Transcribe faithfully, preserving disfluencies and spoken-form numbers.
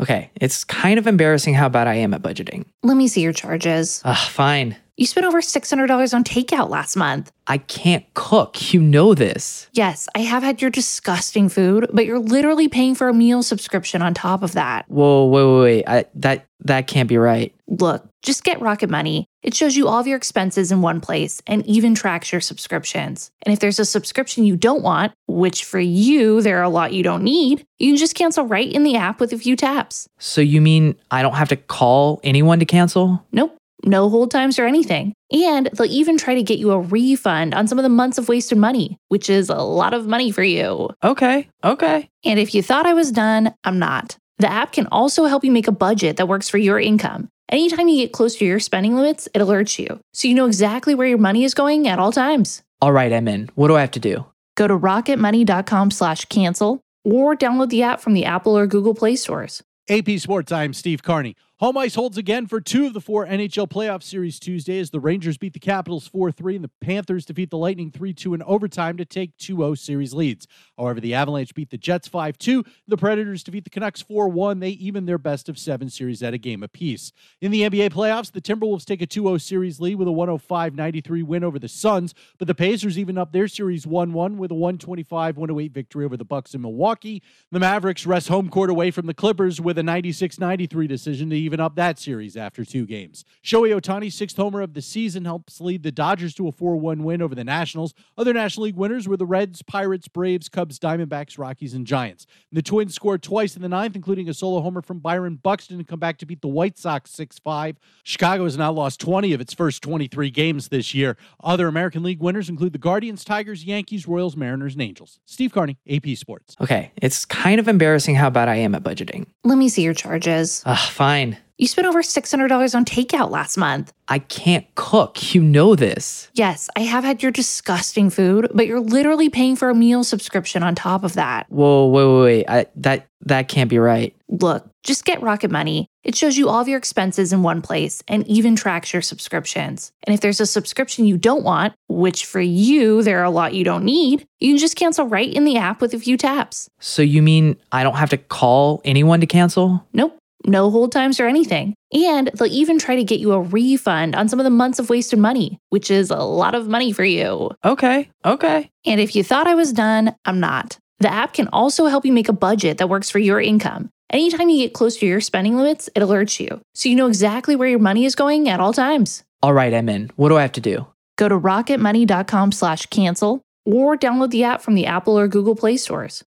Okay, it's kind of embarrassing how bad I am at budgeting. Let me see your charges. Ugh, fine. You spent over six hundred dollars on takeout last month. I can't cook. You know this. Yes, I have had your disgusting food, but you're literally paying for a meal subscription on top of that. Whoa, wait, wait, wait. I, that, that can't be right. Look, just get Rocket Money. It shows you all of your expenses in one place and even tracks your subscriptions. And if there's a subscription you don't want, which for you, there are a lot you don't need, you can just cancel right in the app with a few taps. So you mean I don't have to call anyone to cancel? Nope. No hold times or anything. And they'll even try to get you a refund on some of the months of wasted money, which is a lot of money for you. Okay, okay. And if you thought I was done, I'm not. The app can also help you make a budget that works for your income. Anytime you get close to your spending limits, it alerts you, so you know exactly where your money is going at all times. All right, I'm in. What do I have to do? Go to rocketmoney.com slash cancel or download the app from the Apple or Google Play stores. A P Sports, I'm Steve Carney. Home ice holds again for two of the four N H L playoff series Tuesday as the Rangers beat the Capitals four three and the Panthers defeat the Lightning three two in overtime to take two oh series leads. However, the Avalanche beat the Jets five two. The Predators defeat the Canucks four one. They even their best of seven series at a game apiece. In the N B A playoffs, the Timberwolves take a two oh series lead with a one oh five ninety-three win over the Suns, but the Pacers even up their series one one with a one twenty-five one oh eight victory over the Bucks in Milwaukee. The Mavericks rest home court away from the Clippers with a ninety-six ninety-three decision to even up that series after two games. Shohei Ohtani's sixth homer of the season helps lead the Dodgers to a four one win over the Nationals. Other National League winners were the Reds, Pirates, Braves, Cubs, Diamondbacks, Rockies, and Giants. The Twins scored twice in the ninth, including a solo homer from Byron Buxton to come back to beat the White Sox six five. Chicago has now lost twenty of its first twenty-three games this year. Other American League winners include the Guardians, Tigers, Yankees, Royals, Mariners, and Angels. Steve Carney, A P Sports. Okay, it's kind of embarrassing how bad I am at budgeting. Let me see your charges. Ugh, fine. You spent over six hundred dollars on takeout last month. I can't cook. You know this. Yes, I have had your disgusting food, but you're literally paying for a meal subscription on top of that. Whoa, wait, wait, wait. I, that, that can't be right. Look, just get Rocket Money. It shows you all of your expenses in one place and even tracks your subscriptions. And if there's a subscription you don't want, which for you, there are a lot you don't need, you can just cancel right in the app with a few taps. So you mean I don't have to call anyone to cancel? Nope. No hold times or anything. And they'll even try to get you a refund on some of the months of wasted money, which is a lot of money for you. Okay, okay. And if you thought I was done, I'm not. The app can also help you make a budget that works for your income. Anytime you get close to your spending limits, it alerts you, so you know exactly where your money is going at all times. All right, I'm in. What do I have to do? Go to rocketmoney.com slash cancel or download the app from the Apple or Google Play stores.